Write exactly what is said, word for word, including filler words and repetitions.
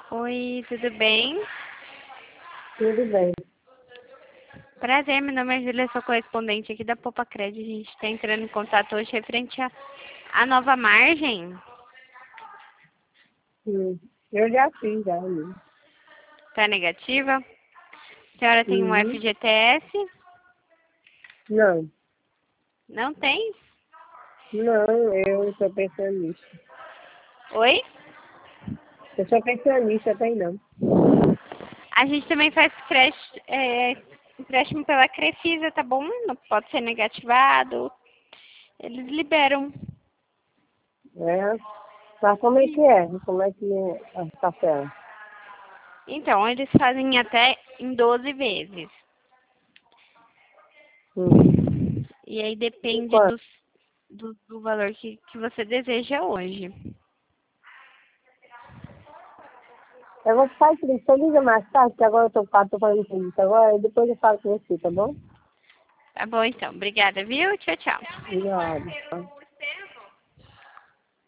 Oi, tudo bem? Tudo bem. Prazer, meu nome é Júlia, sou correspondente aqui da Poupa Crédito. A gente está entrando em contato hoje referente à à nova margem. Hum. Eu já fiz, já. Né? Tá negativa? A senhora tem um Uhum. F G T S? Não, Não tem? não, eu sou pensionista. Oi? Eu sou pensionista, tem não. A gente também faz crédito, é, empréstimo pela Crefisa, tá bom? Não pode ser negativado. Eles liberam. É. Mas como é que é? Como é que é a parcela? Então, eles fazem até em doze vezes. Hum. E aí E depende quanto? do, do, do valor que, que você deseja hoje. Eu vou ficar aqui, só liga mais tarde, que agora eu tô, tô fazendo isso agora, e depois eu falo com você, tá bom? Tá bom, então. Obrigada, viu? Tchau, tchau. Obrigada.